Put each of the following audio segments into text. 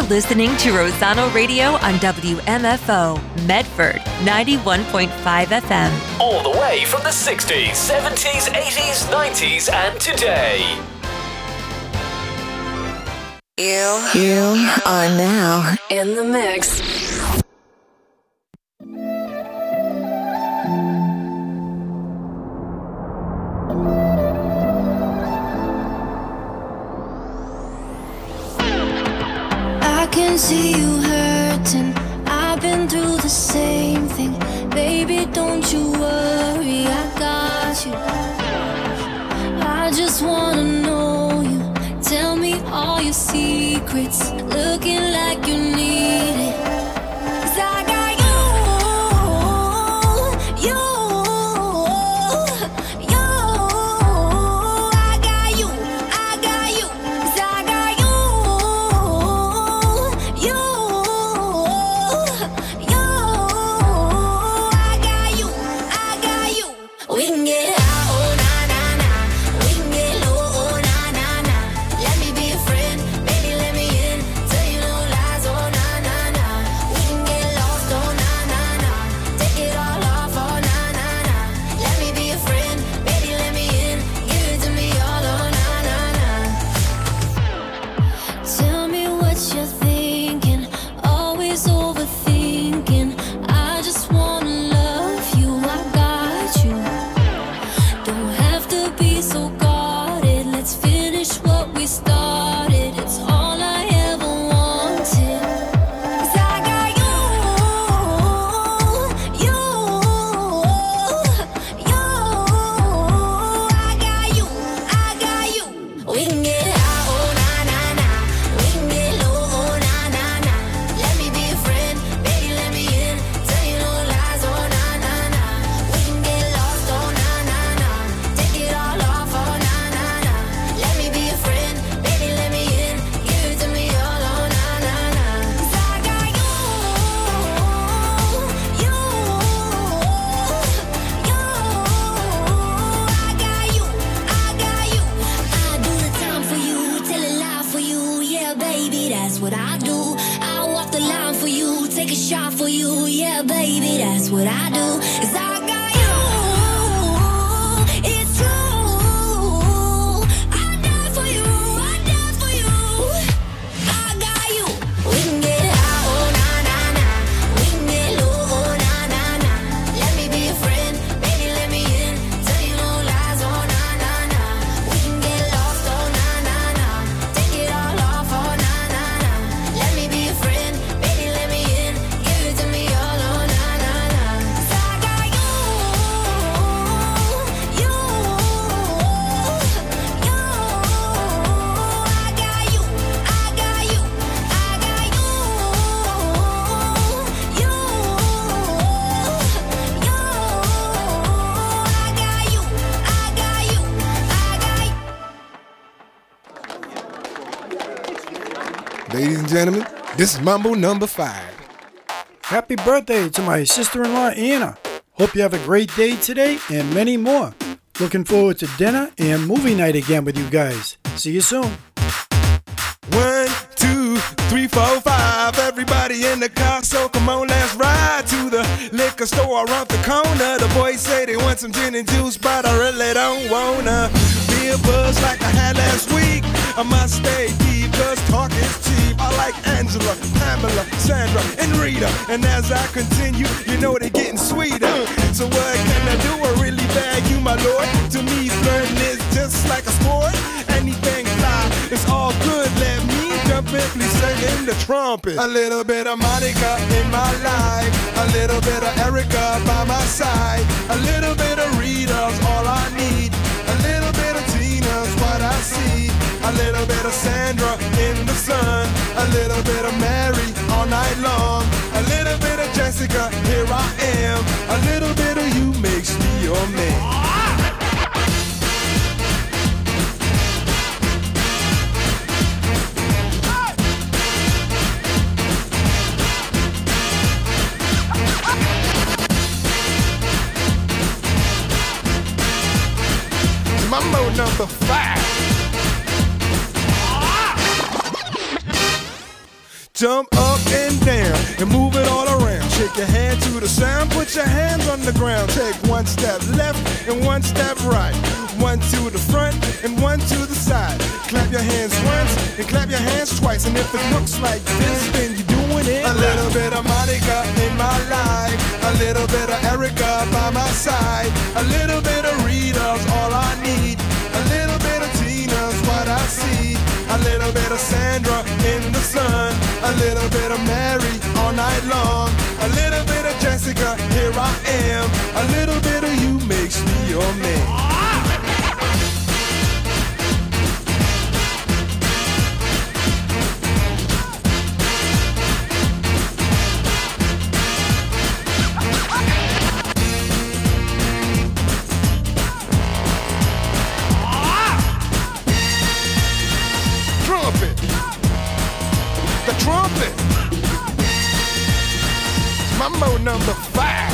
listening to Rosano Radio on WMFO, Medford, 91.5 FM. All the way from the 60s, 70s, 80s, 90s, and today. You are now in the mix. I can see you hurting. I've been through the same thing. Baby, don't you worry, I got you. I just wanna know you. Tell me all your secrets. Looking like you need it. 'Cause I got you. I got you. 'Cause I got you. We can get high, oh na na na. We can get low, oh na na na. Let me be a friend, baby, let me in. Tell you no lies, oh na na na. We can get lost, oh na na na. Take it all off, oh na na na. Let me be a friend, baby, let me in. Give it to me all, oh na na na. Tell me what you're thinking, always overthinking. I just wanna love you, I got you. Don't have to be so guarded. Let's finish what we started. It's all I ever wanted. 'Cause I got you. I got you. We can get high, oh na na na. We can get low, oh na na na. Let me be a friend, baby, let me in. Tell you no lies, oh na na na. We can get lost, oh na na na. Take it all off, oh na na na. Let me be a friend, baby, let me in. Give it to me all, oh na na na. 'Cause I got you. I got you. I do the time for you, tell a lie for you. Yeah, baby, that's what I do. I walk the line for you, take a shot for you. Yeah, baby, that's what I do. 'Cause I got you. It's true. I die for you. I got you. We can get high, oh na na na. We can get low, oh na na na. Let me be a friend, baby, let me in. Tell you no lies, oh na na na. We can get lost, oh na na na. Take it all off, oh na na na. Let me be a friend, baby, let me in. Give it to me all, oh na na na. 'Cause I got you. Ladies and gentlemen, this is Mambo number 5. Happy birthday to my sister-in-law, Anna. Hope you have a great day today and many more. Looking forward to dinner and movie night again with you guys. See you soon. 1, 2, 3, 4, 5. Everybody in the car, so come on, let's ride to the liquor store around the corner. The boys say they want some gin and juice, but I really don't wanna be a buzz like I had last week. I must stay deep, cause talk is cheap. I like Angela, Pamela, Sandra, and Rita. And as I continue, you know they're getting sweeter. So what can I do? I really bag you, my lord. To me, flirting is just like a sport. Anything fly, it's all good. Let me jump in, please sing in the trumpet. A little bit of Monica in my life, a little bit of Erica by my side, a little bit of Rita's all I need, a little bit of Tina's what I see, a little bit of Sandra in the sun, a little bit of Mary all night long, a little bit of Jessica, here I am, a little bit of you makes me your man. Mambo number 5. Jump up and down and move it all around. Shake your hand to the sound, put your hands on the ground. Take one step left and one step right. One to the front and one to the side. Clap your hands once and clap your hands twice. And if it looks like this, then you're doing it. A little bit of Monica in my life, a little bit of Erica by my side, a little bit of Rita's all I need, a little bit of Tina's what I see, a little bit of Sandra in the sun, a little bit of Mary all night long, a little bit of Jessica, here I am, a little bit of you makes me your man. Trumpet. Mambo number 5.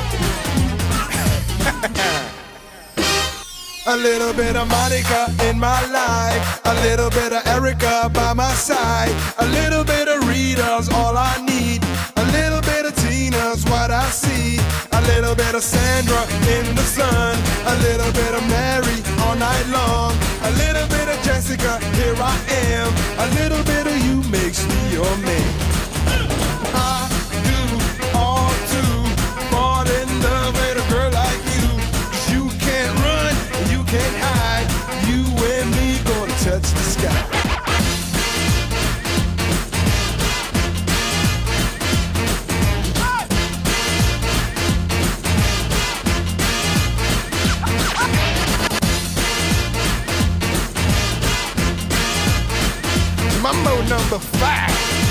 A little bit of Monica in my life, a little bit of Erica by my side, a little bit of Rita's all I need, a little bit of Tina's what I see, a little bit of Sandra in the sun, a little bit of Mary all night long, a little bit of Jessica, here I am, a little bit of you makes me your man. I do all to fall in love with a girl like you, 'cause you can't run and you can't hide, you and me gonna touch the sky. Mambo number 5.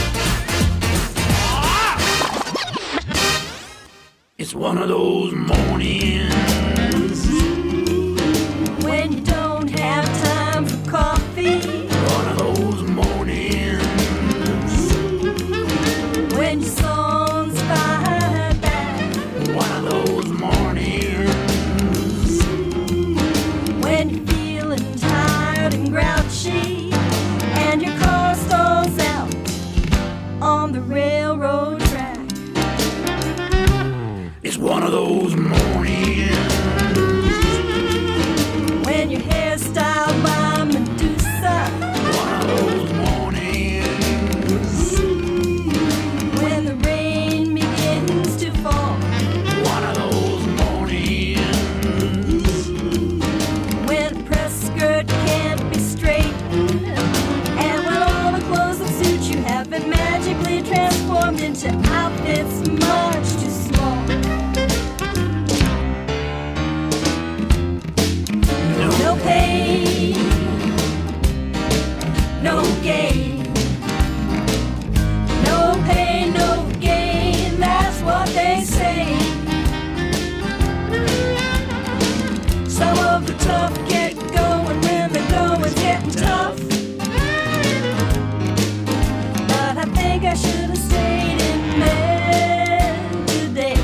It's one of those mornings when you don't have time for coffee. One of those mornings when your song's fired back. One of those mornings when you're feeling tired and grouchy and your car stalls out on the railroad track. It's one of those mornings when your hair's styled by Medusa. One of those mornings when the rain begins to fall. One of those mornings when a press skirt can't be straightened, and when all the clothes that suit you have been magically transformed into outfits much too small. No pain, no gain. No pain, no gain, that's what they say. Some of the tough get going when the going's getting tough. But I think I should have stayed in bed today.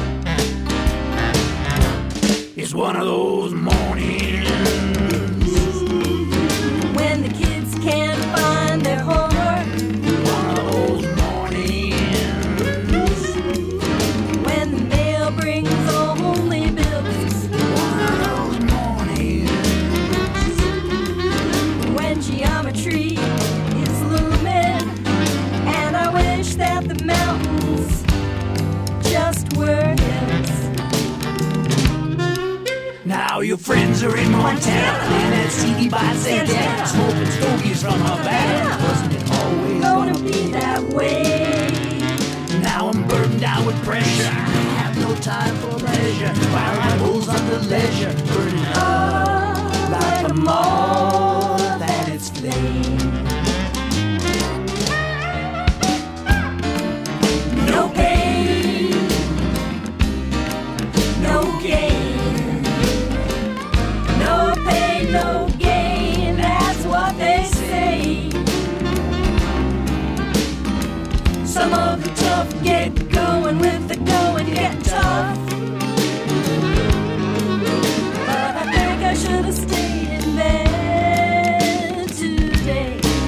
It's one of those mornings when the kids can't find their homework. One of those mornings when the mail brings only bills. One of those mornings when geometry is looming, and I wish that the mountains just were hills. Now your friends are in Montana, playing that CD by Santana, smoking stogies from Havana. Wasn't it always gonna be that way? Now I'm burdened down with pressure, I have no time for pleasure, while my bulls under leisure, burning up like a moth at its flame. No pain, no gain. No pain, no gain, that's what they say. Some of the tough get going with the going getting tough. But I think I should have stayed in bed today.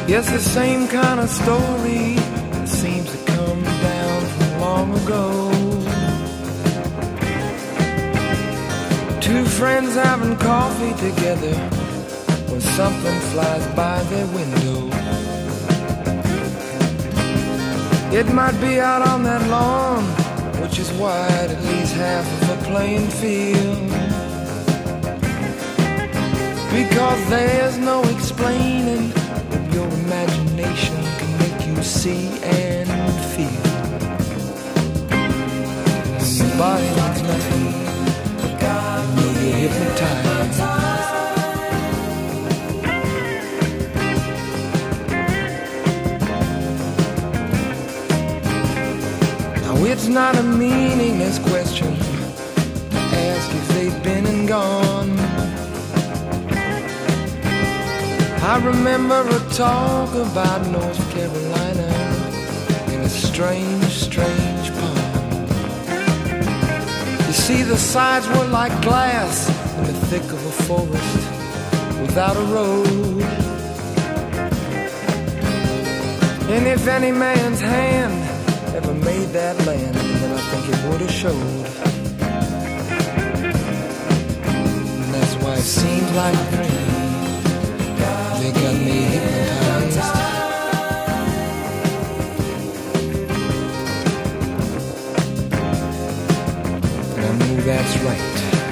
Yes, the same kind of story that seems to come down from long ago. Two friends having coffee together when something flies by their window. It might be out on that lawn, which is wide, at least half of a playing field. Because there's no explaining what your imagination can make you see and feel. When your body needs nothing, you'll get hypnotized. Now it's not a meaningless question to ask if they've been and gone. I remember a talk about North Carolina in a strange, strange pond. You see, the sides were like glass in the thick of a forest without a road. And if any man's hand ever made that land, then I think it would have showed. And that's why it seems like a dream. They got me hypnotized. And I know that's right.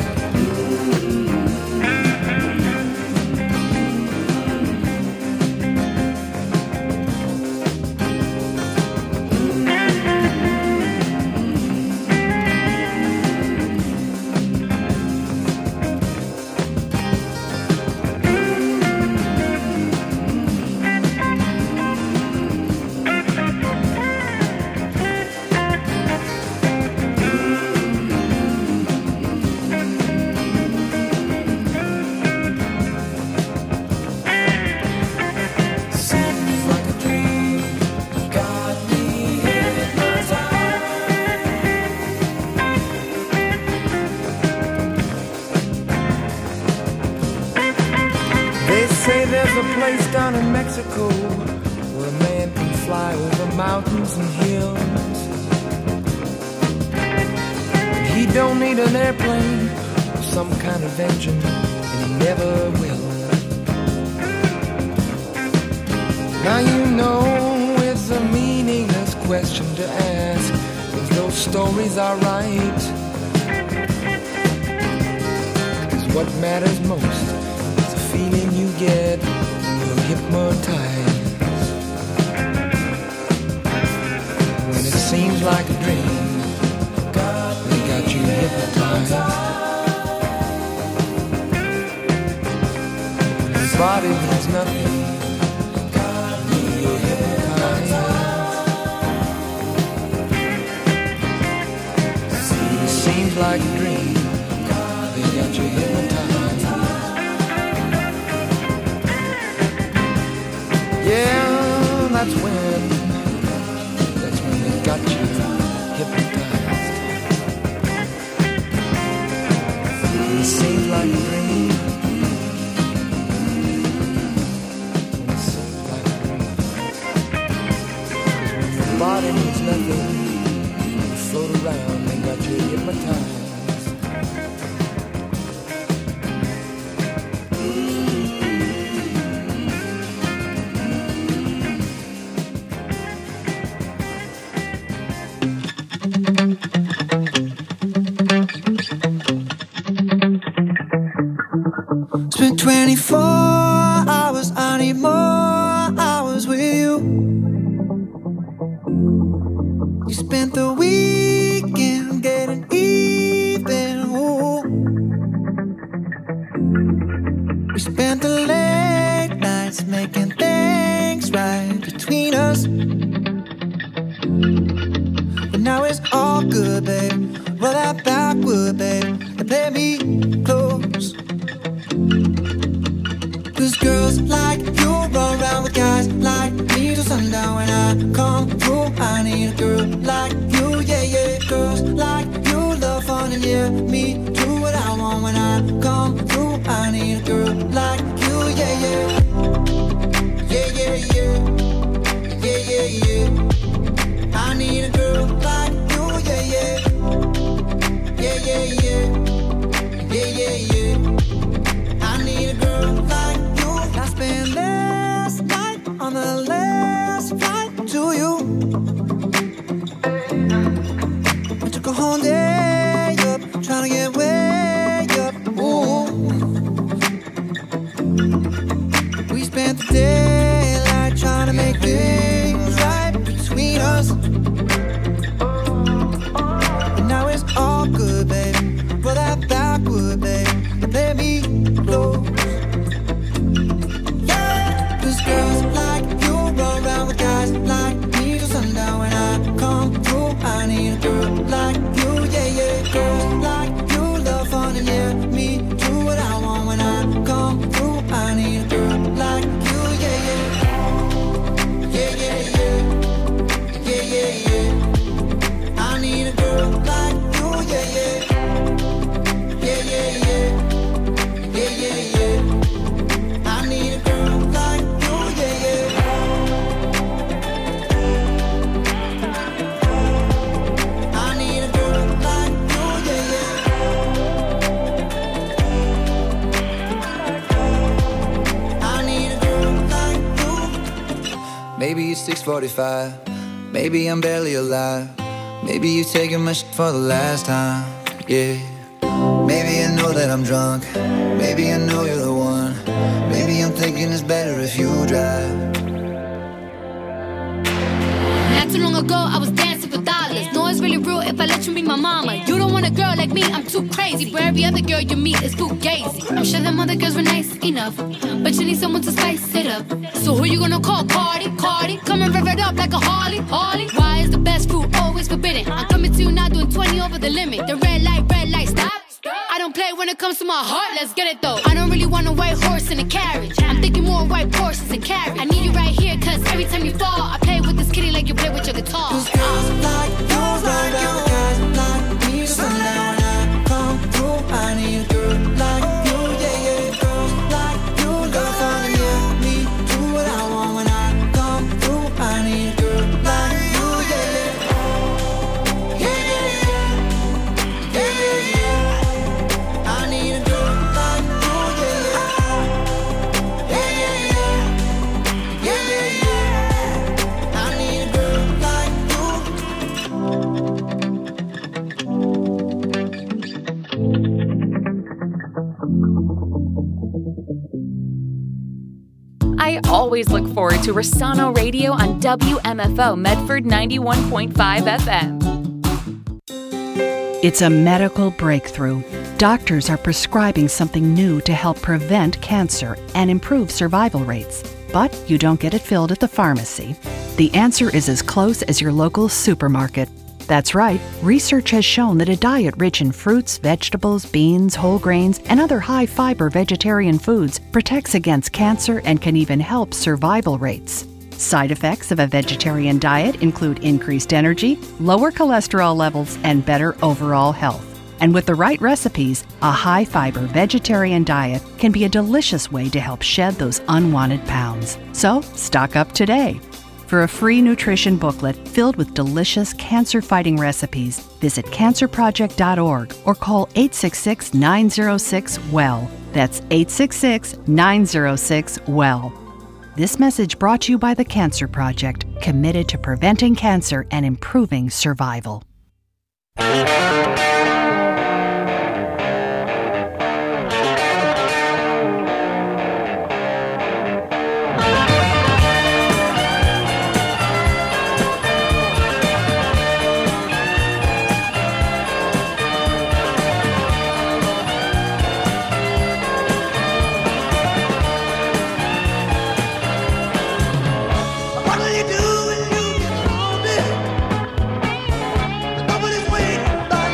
Down in Mexico, where a man can fly over mountains and hills. And he don't need an airplane or some kind of engine, and he never will. Now you know it's a meaningless question to ask if those stories are right. 'Cause what matters most is the feeling you get hypnotized. When it seems like a dream, they got you hypnotized. Your body means nothing, you're hypnotized. It seems like a dream, they got you hypnotized. Yeah, that's when they got you hypnotized. It seems like a dream. It seems like a dream. 'Cause when your body means nothing, you float around, they got you hypnotized. Spent 24 hours, I need more hours with you. You spent the weekend getting even, ooh. We spent the late nights making things right between us. But now it's all good, babe. Roll that backward, babe, and play me close. 'Cause girls like you run around with guys like me till sundown. When I come through, I need a girl like you, yeah, yeah. Girls like you love fun and yeah, me do what I want. When I come through, I need a girl like you, yeah, yeah. Yeah, yeah, yeah. Maybe it's 6:45. Maybe I'm barely alive. Maybe you're taking my shit for the last time. Yeah. Maybe I know that I'm drunk. Maybe I know you're the one. Maybe I'm thinking it's better if you drive. Not too long ago, I was dancing for dollars. No, it's really real if I let you meet my mama. You don't want a girl like me, I'm too crazy. But every other girl you meet is fugazi. I'm sure them other girls were nice enough, but you need someone to spice it up. So who you gonna call? Cardi, Cardi. Come and rev it up like a Harley, Harley. Why is the best fruit always forbidden? I'm coming to you now doing 20 over the limit. The red light, stop. I don't play when it comes to my heart, let's get it though. I don't really want a white horse in a carriage. I'm thinking more white Porsches and carriage. I need you right here, cause every time you fall, I play with this kitty like you play with your guitar. Cause girls like you, right now, guys like me, sundown when I come through. I need a girl like you, yeah, yeah. Girls like you, love fun, yeah. Me, do what I want when I come through. I need a girl like you, yeah, yeah. Yeah, yeah, yeah. Yeah, yeah, yeah. I need a girl like you, yeah, yeah. Yeah, yeah, yeah. Yeah, yeah, yeah. I need a girl like you. I always look forward to Rossano Radio on WMFO Medford 91.5 FM. It's a medical breakthrough. Doctors are prescribing something new to help prevent cancer and improve survival rates. But you don't get it filled at the pharmacy. The answer is as close as your local supermarket. That's right, research has shown that a diet rich in fruits, vegetables, beans, whole grains, and other high-fiber vegetarian foods protects against cancer and can even help survival rates. Side effects of a vegetarian diet include increased energy, lower cholesterol levels, and better overall health. And with the right recipes, a high-fiber vegetarian diet can be a delicious way to help shed those unwanted pounds. So, stock up today. For a free nutrition booklet filled with delicious cancer-fighting recipes, visit cancerproject.org or call 866-906-WELL. That's 866-906-WELL. This message brought to you by the Cancer Project, committed to preventing cancer and improving survival. What will you do when you get older? Nobody's waiting by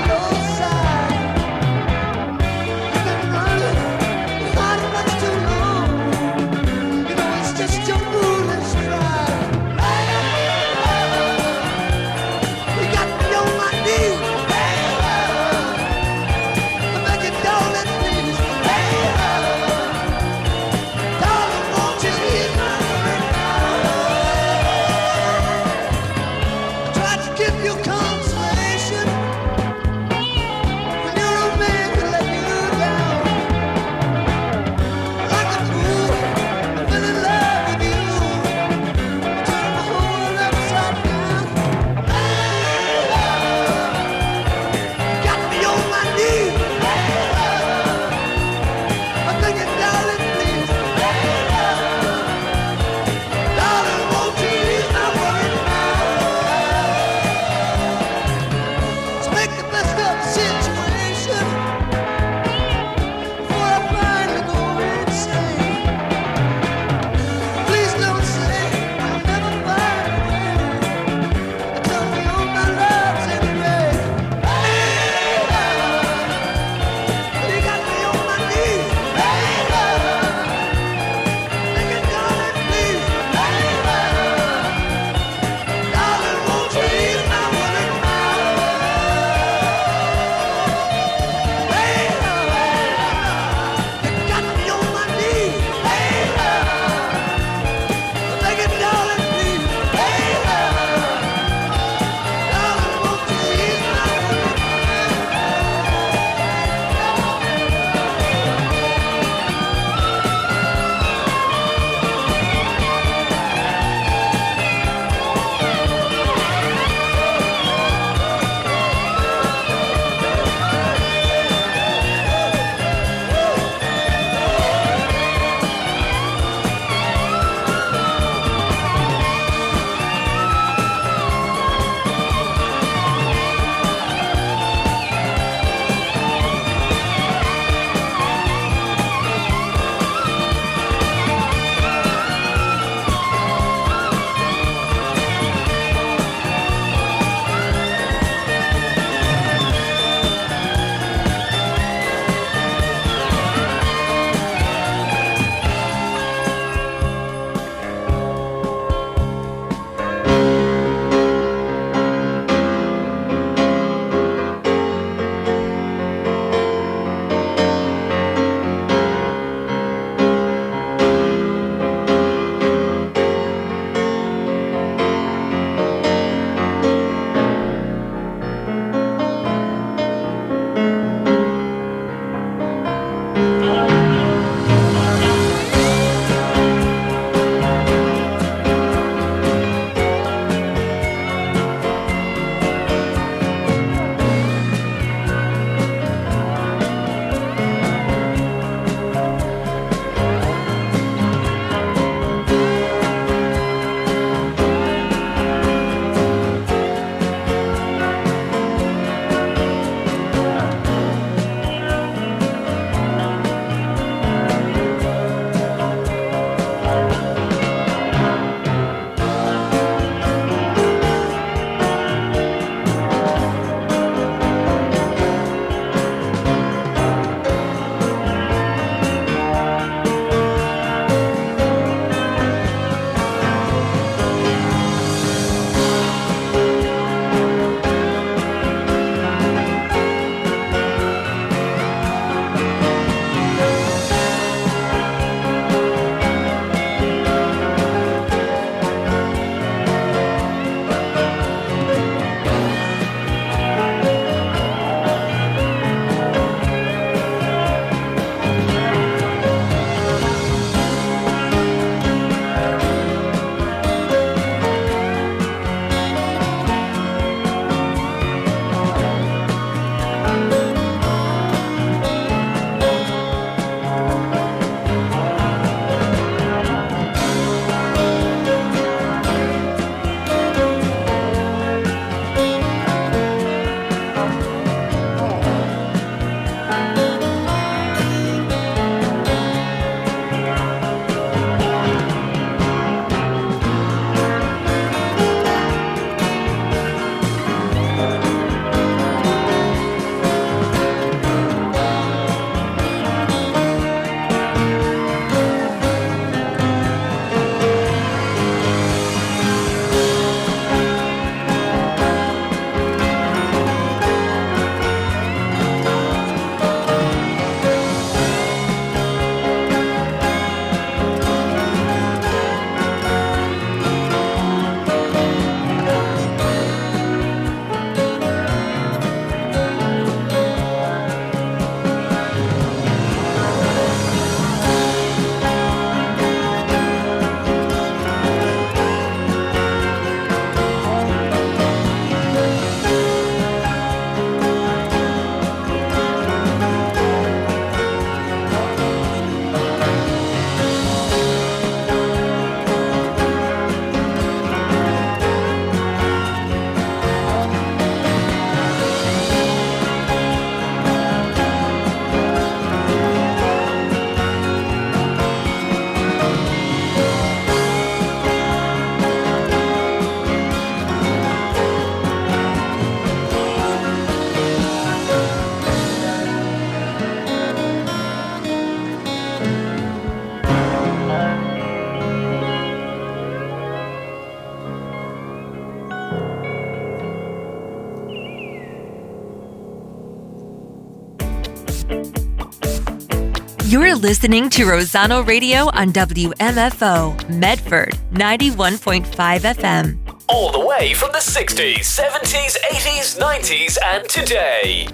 You're listening to Rosano Radio on WMFO, Medford, 91.5 FM. All the way from the 60s, 70s, 80s, 90s, and today.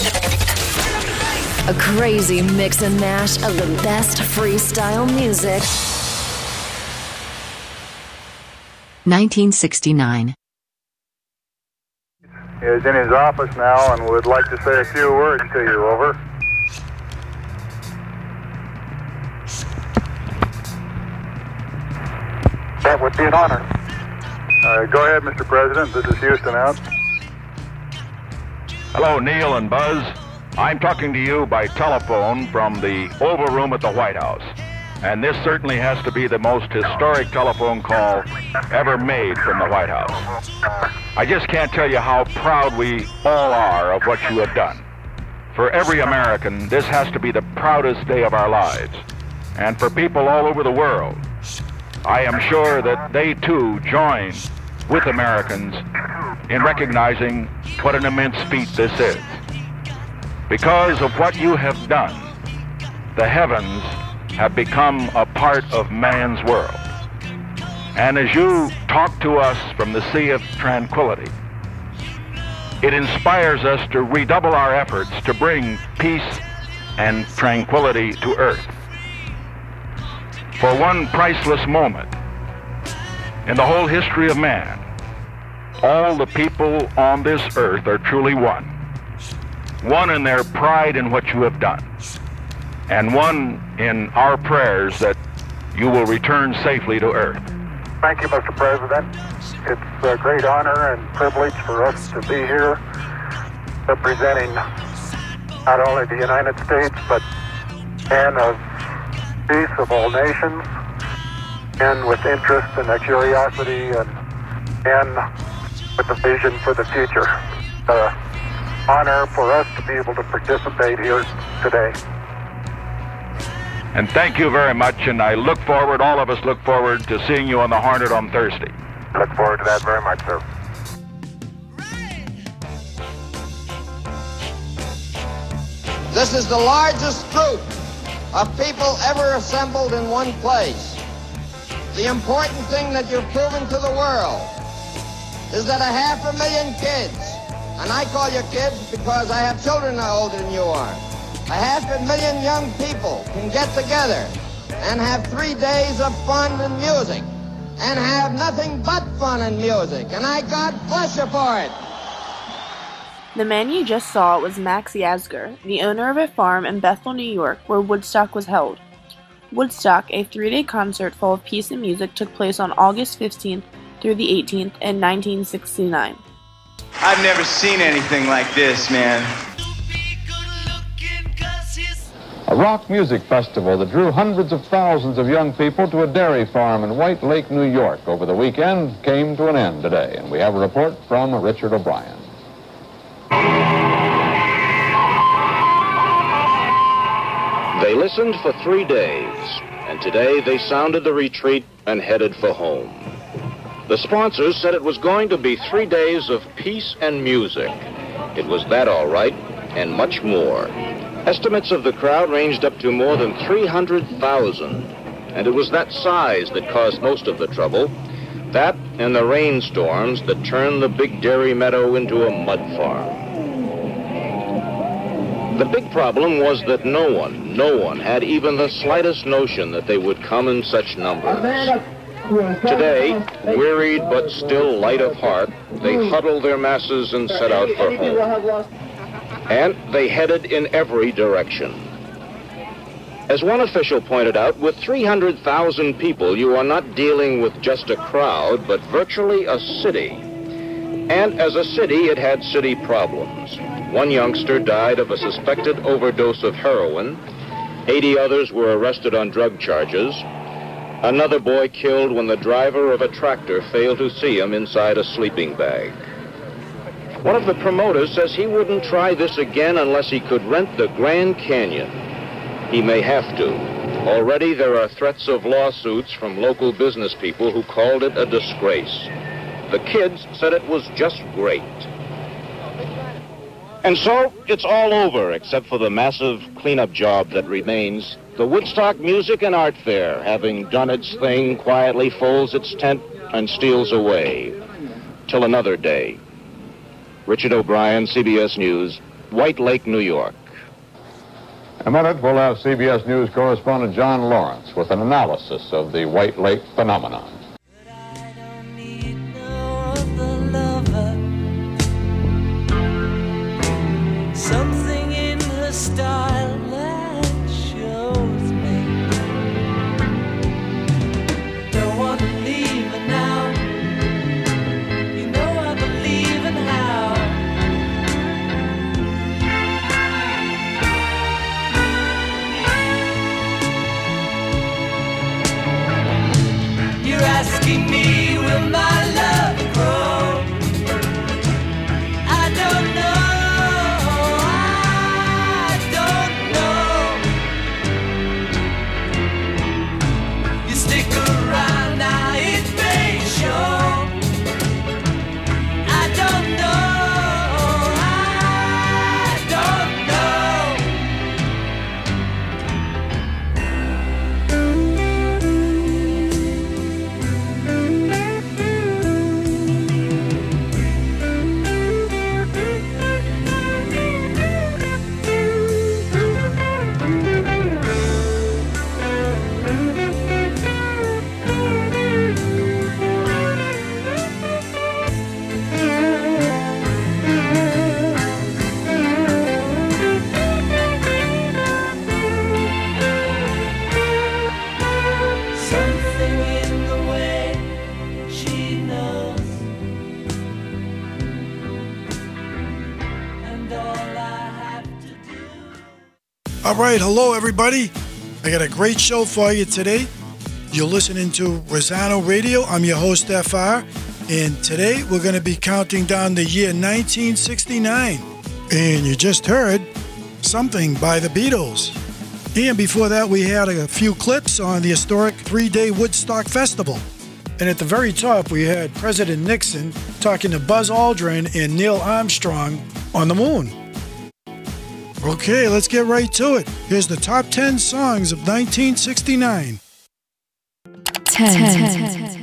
A crazy mix and mash of the best freestyle music. 1969. He is in his office now and would like to say a few words to you. Over. That would be an honor. Go ahead, Mr. President. This is Houston out. Hello, Neil and Buzz. I'm talking to you by telephone from the Oval Room at the White House. And this certainly has to be the most historic telephone call ever made from the White House. I just can't tell you how proud we all are of what you have done. For every American, this has to be the proudest day of our lives. And for people all over the world, I am sure that they too join with Americans in recognizing what an immense feat this is. Because of what you have done, the heavens have become a part of man's world. And as you talk to us from the Sea of Tranquility, it inspires us to redouble our efforts to bring peace and tranquility to Earth. For one priceless moment in the whole history of man, all the people on this earth are truly one. One in their pride in what you have done, and one in our prayers that you will return safely to Earth. Thank you, Mr. President. It's a great honor and privilege for us to be here representing not only the United States, but men of peace of all nations, and with interest and a curiosity and with a vision for the future. Honor for us to be able to participate here today. And thank you very much, and I look forward, all of us look forward to seeing you on the Hornet on Thursday. Look forward to that very much, sir. This is the largest group of people ever assembled in one place. The important thing that you've proven to the world is that 500,000 kids, and I call you kids because I have children older than you are, 500,000 young people can get together and have 3 days of fun and music, and have nothing but fun and music, and I God bless you for it. The man you just saw was Max Yasgur, the owner of a farm in Bethel, New York, where Woodstock was held. Woodstock, a 3-day concert full of peace and music, took place on August 15th through the 18th in 1969. I've never seen anything like this, man. A rock music festival that drew hundreds of thousands of young people to a dairy farm in White Lake, New York over the weekend came to an end today, and we have a report from Richard O'Brien. They listened for 3 days, and today they sounded the retreat and headed for home. The sponsors said it was going to be 3 days of peace and music. It was that all right, and much more. Estimates of the crowd ranged up to more than 300,000, and it was that size that caused most of the trouble. That and the rainstorms that turned the big dairy meadow into a mud farm. The big problem was that no one had even the slightest notion that they would come in such numbers. Today, wearied but still light of heart, they huddled their masses and set out for home. And they headed in every direction. As one official pointed out, with 300,000 people, you are not dealing with just a crowd, but virtually a city. And as a city, it had city problems. One youngster died of a suspected overdose of heroin. 80 others were arrested on drug charges. Another boy killed when the driver of a tractor failed to see him inside a sleeping bag. One of the promoters says he wouldn't try this again unless he could rent the Grand Canyon. He may have to. Already there are threats of lawsuits from local business people who called it a disgrace. The kids said it was just great. And so, it's all over, except for the massive cleanup job that remains. The Woodstock Music and Art Fair, having done its thing, quietly folds its tent and steals away. Till another day. Richard O'Brien, CBS News, White Lake, New York. In a minute, we'll have CBS News correspondent John Lawrence with an analysis of the White Lake phenomenon. Something in her style that shows me don't want to leave her now. You know I believe in how you're asking me, will my love grow? I don't know. All right, hello everybody. I got a great show for you today. You're listening to Rosano Radio. I'm your host, FR, and today we're going to be counting down the year 1969. And you just heard Something by the Beatles. And before that, we had a few clips on the historic 3-day Woodstock Festival. And at the very top, we had President Nixon talking to Buzz Aldrin and Neil Armstrong on the moon. Okay, let's get right to it. Here's the top 10 songs of 1969. 10.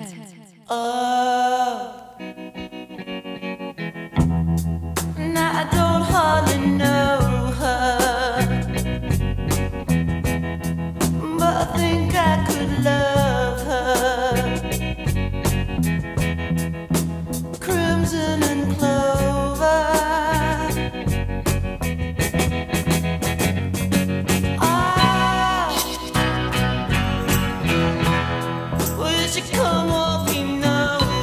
Now I don't hardly know her, but I think I could love her. Crimson and clover. Come walking over.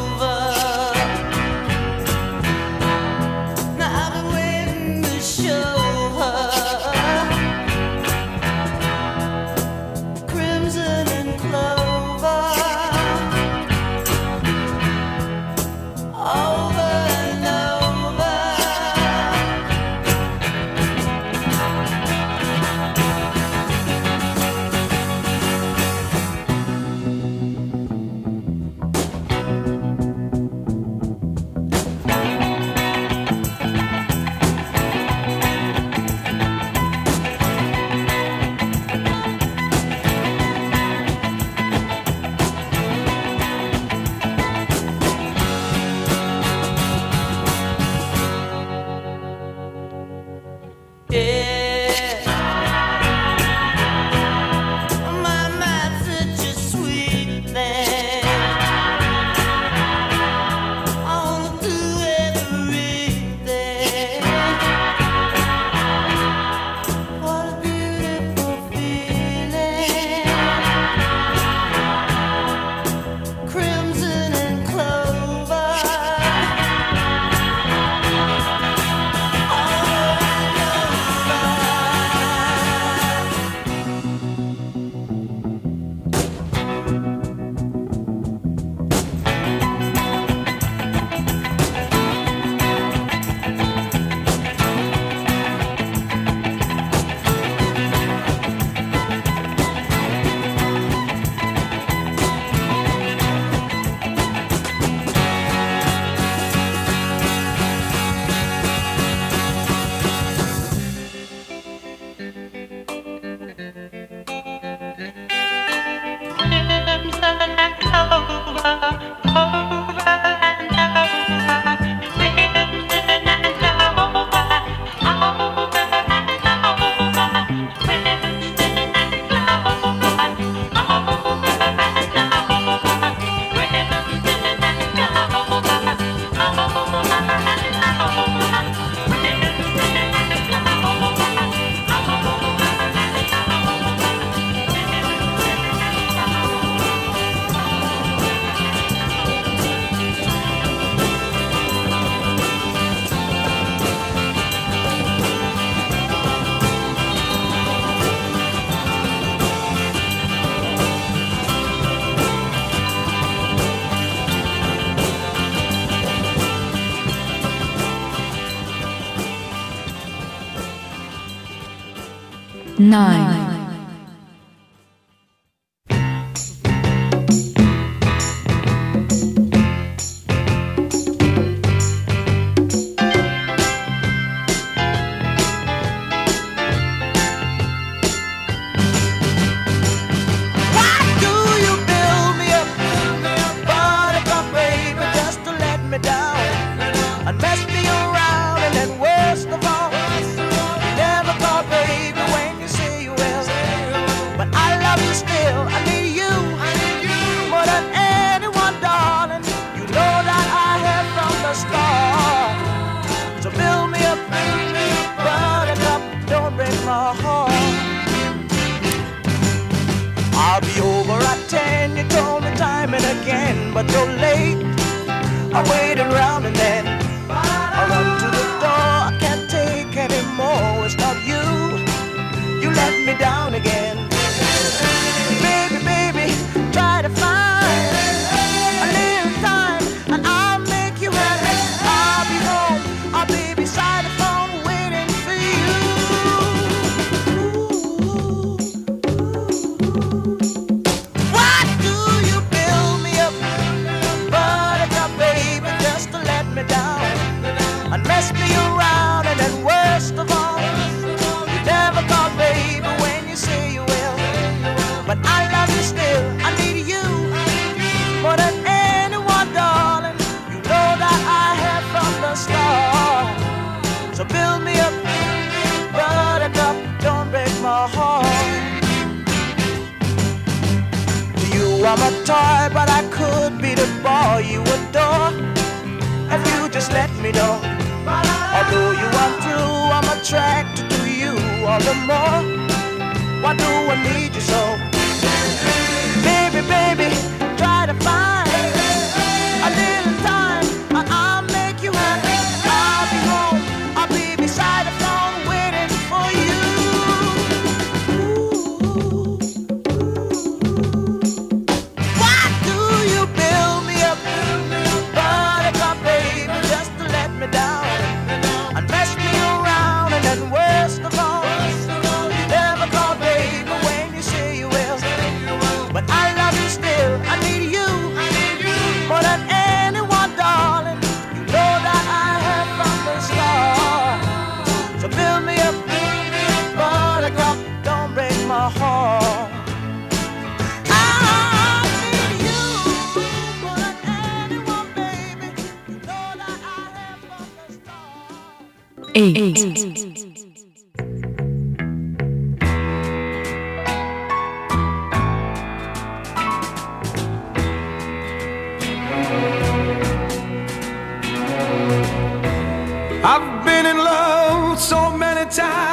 I've been in love so many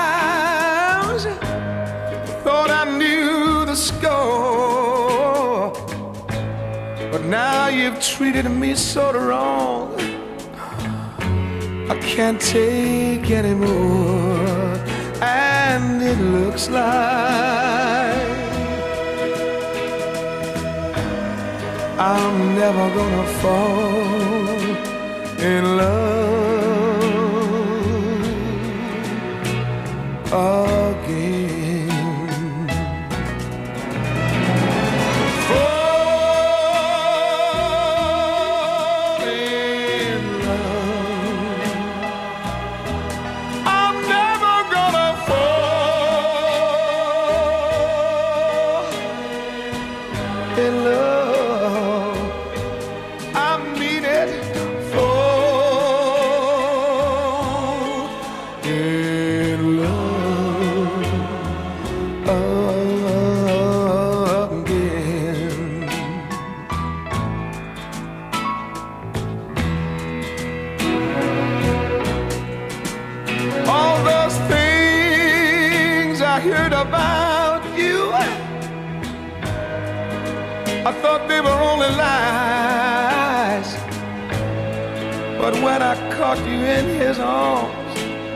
times, thought I knew the score, but now you've treated me so wrong, I can't take anymore, and it looks like I'm never gonna fall in love again. Fall in love. I'm never gonna fall in love I thought they were only lies, but when I caught you in his arms,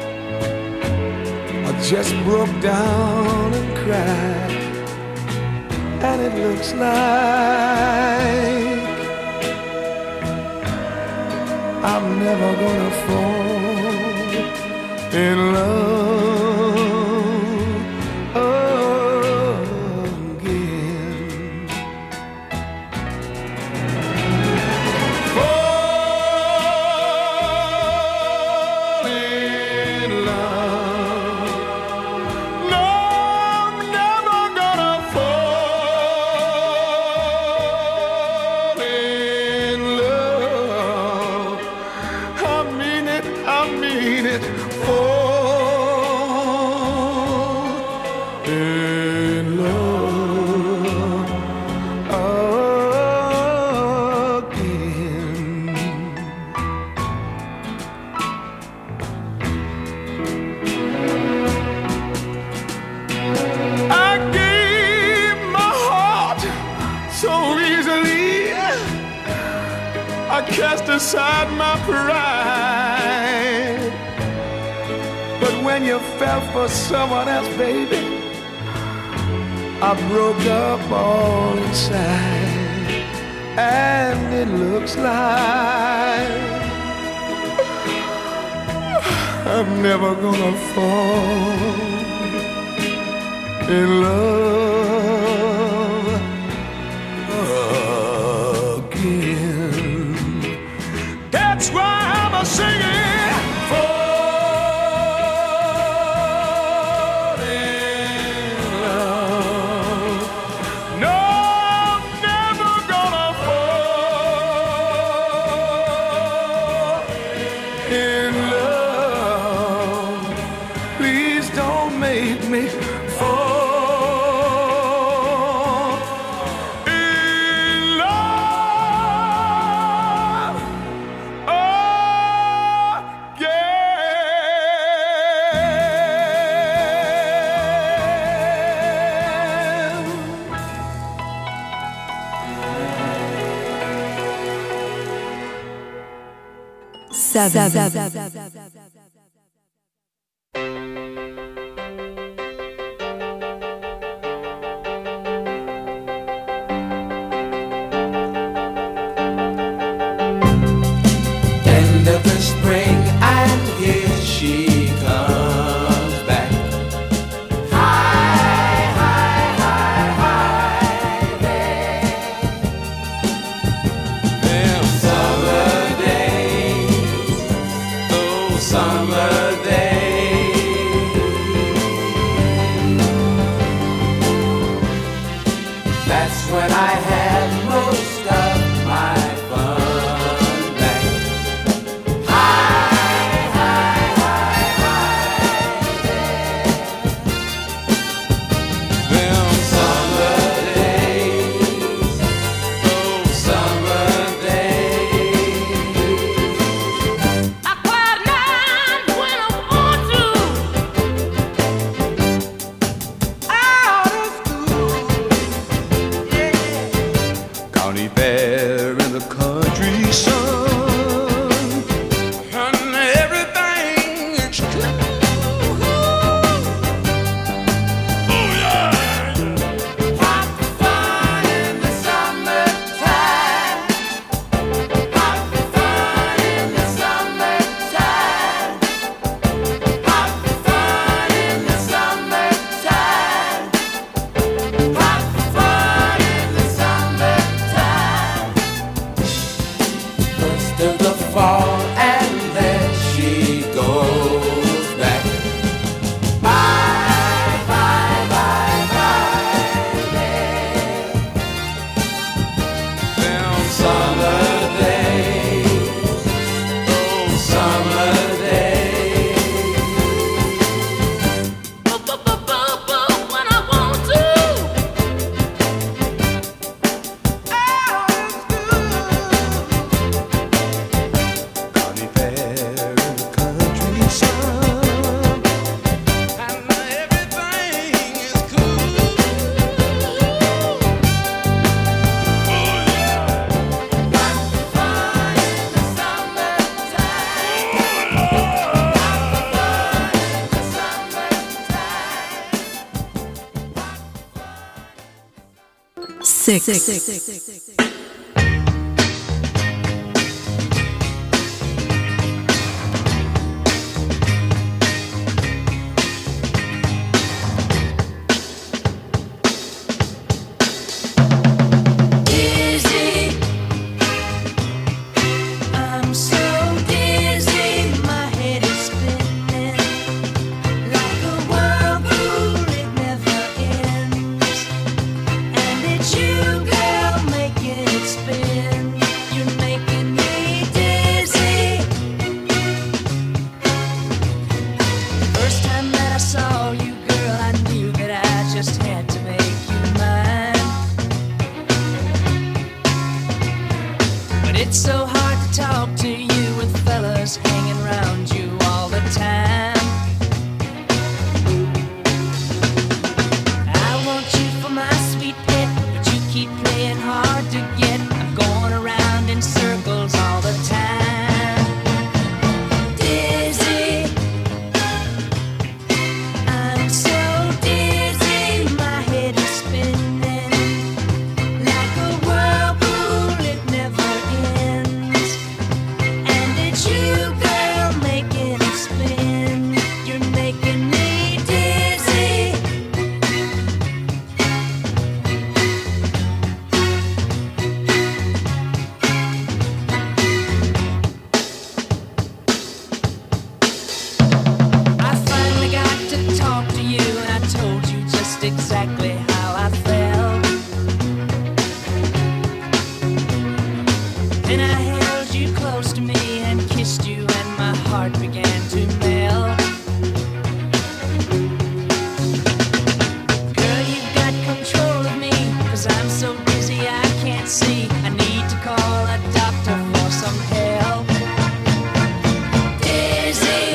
I just broke down and cried. And it looks like I'm never gonna fall in love again. Fall in love. No, I'm never gonna fall in love. I mean it, I mean it. Fall in love again. I gave my heart so easily. I cast aside my pride. But when you fell for someone else, baby, I broke up all inside. And it looks like I'm never gonna fall in love again. That's why I'm a singing. Fall in love. No, I'm never gonna fall in love. Please don't make me fall in love Seven. End of the spring, and here she comes back. Hi, hi, hi, hi there. Them summer days, those summer days. That's when I had most of my fun back. Them summer days, those summer days. I cried nights when I want to. Out of school, yeah. County fair in the country sun, and everything is true. Hot fun in the summertime. Hot fun in the summertime. Hot fun in the summertime. Hot fun in the summertime. First of the fall, and then she goes back. Bye, bye, bye, bye, there. Them summer days, those summer days. When I want to. Out of school. County 6. It's so hard to talk to you with fellas hanging around you all the time. I want you for my sweet pet, but you keep playing hard to get. I'm going around in circles all the time. Dizzy, I'm so dizzy, my head is spinning like a whirlpool, it never ends. And it's you, girl, making it spin. You're making me dizzy. I finally got to talk to you, and I told you just exactly how I felt. Then I held you close to me and kissed you, and my heart began to melt. Girl, you've got control of me, 'cause I'm so dizzy I can't see. I need to call a doctor for some help. Dizzy,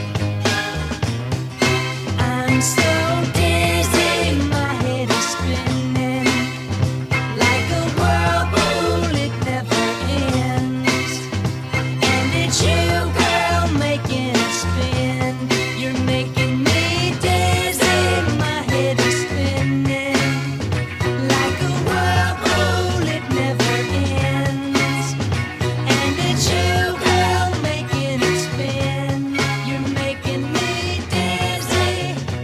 I'm so dizzy, my head is spinning like a whirlpool, it never ends. And it's you, girl, making it spin. You're making me dizzy, my head is spinning like a whirlpool, it never ends. And it's you, girl, making it spin. You're making me dizzy.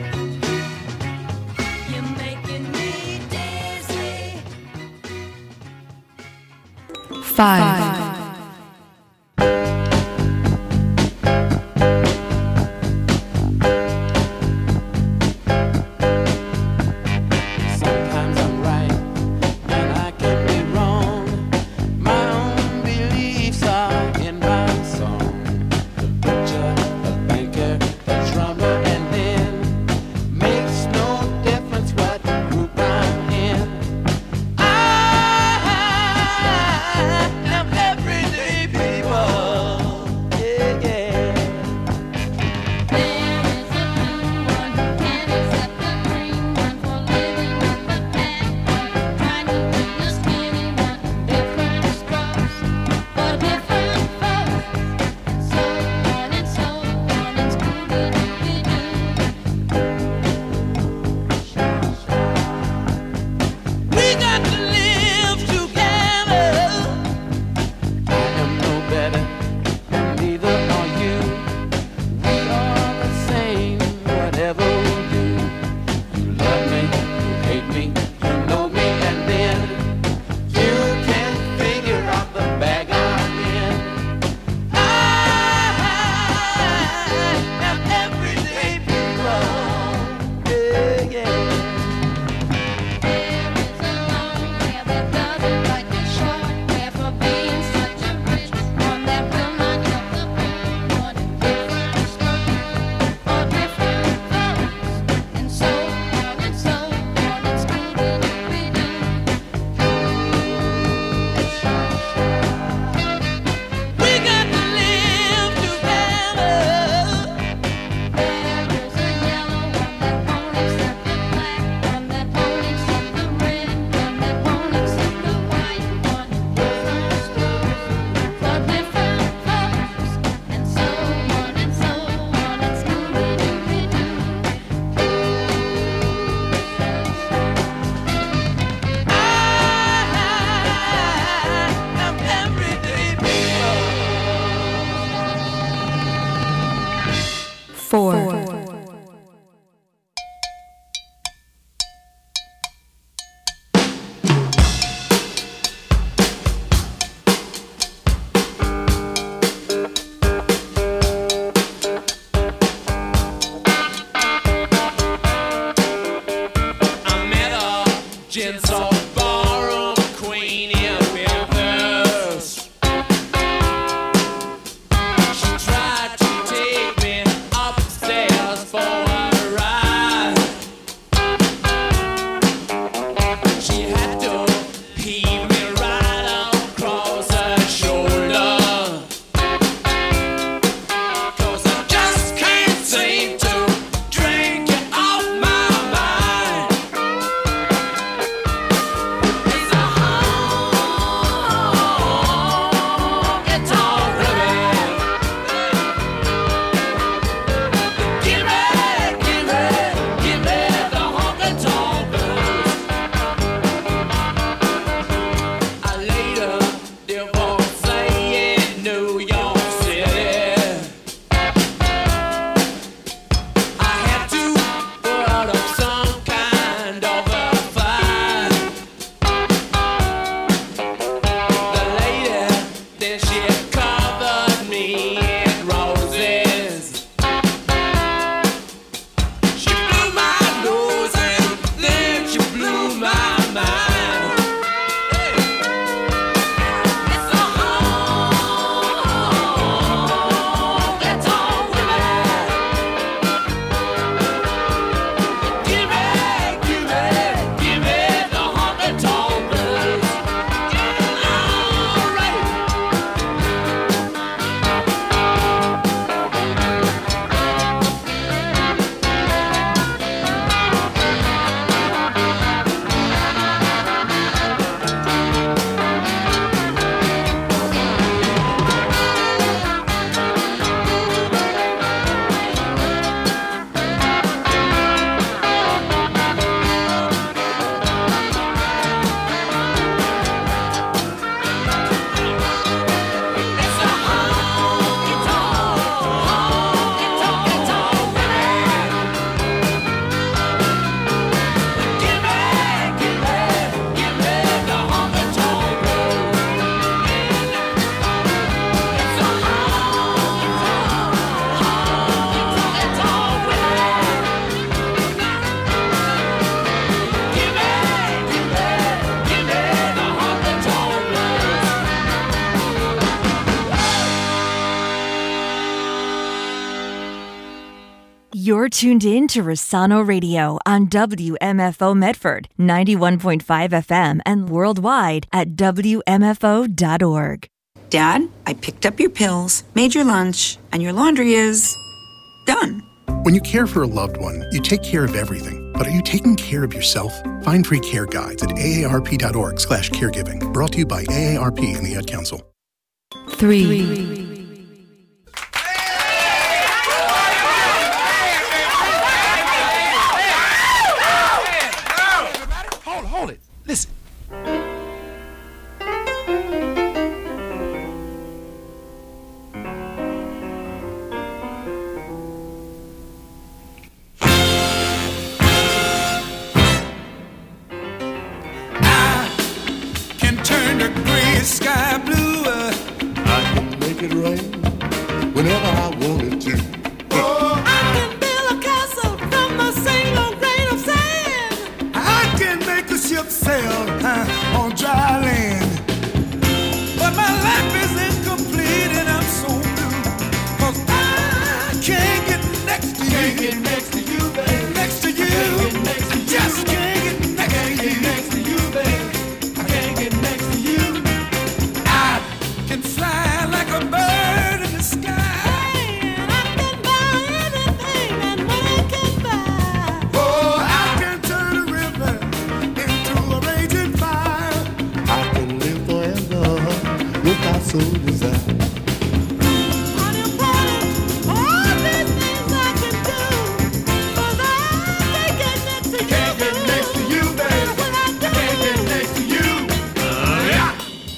You're making me dizzy. 5. Sometimes I'm right and I can be wrong. My own beliefs are in my song. The butcher, the banker, the drummer, and then makes no difference what group I'm in. I am every Then she covered me in roses. She blew my nose and then she blew my mind. It's a home that's all women. Give me the honky-tonk blues. All right. You're tuned in to Rossano Radio on WMFO Medford, 91.5 FM, and worldwide at WMFO.org. Dad, I picked up your pills, made your lunch, and your laundry is done. When you care for a loved one, you take care of everything. But are you taking care of yourself? Find free care guides at aarp.org/caregiving. Brought to you by AARP and the Ad Council. 3. Hold it. Listen. Sky blue, I can make it rain whenever I wanted to. Oh, I can build a castle from a single grain of sand. I can make a ship sail on dry land. But my life is incomplete and I'm so blue, 'cause I can't get next to you. Can't get next to you, baby. Next to you. Next to you. Just can't get next to you. Next to you, baby. I can't get next to you. Can fly like a bird in the sky. And I can buy anything and money can buy. Oh, I can turn a river into a raging fire. I can live forever without so desire. All these things I can do, 'cause I can't get next to you. Can't get next to you, baby. What I do. Can't get next to you. Yeah.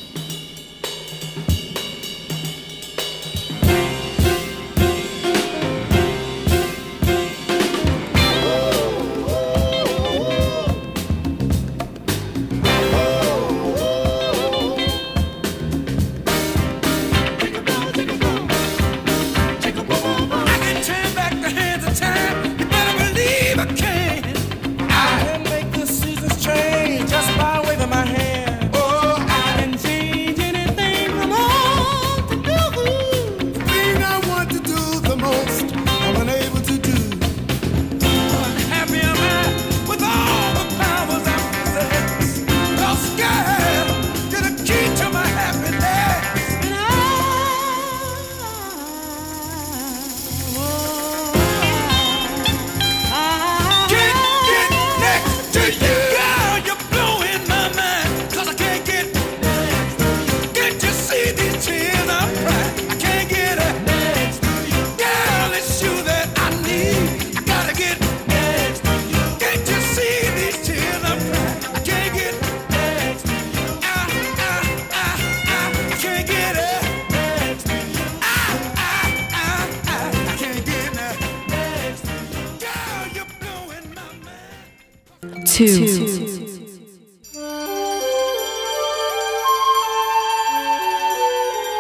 I can turn back the hands of time. You better believe I can. I can make the seasons change just by waving my hand. Oh, I can change anything from home to do. The thing I want to do the most, I'm unable to do. Happy am I with all the powers I possess. 'Cause God, you're the key to my happiness. And can't get next to you. Girl, you're blowing my mind, 'cause I can't get next to you. Can't you see these tears I'm crying? I can't get next to you. Girl, it's you that I need. I gotta get next to you. Can't you see these tears I'm crying? I can't get next to you. I can't get next to you. I can't get next to you. Girl, you're blowing my mind. 2.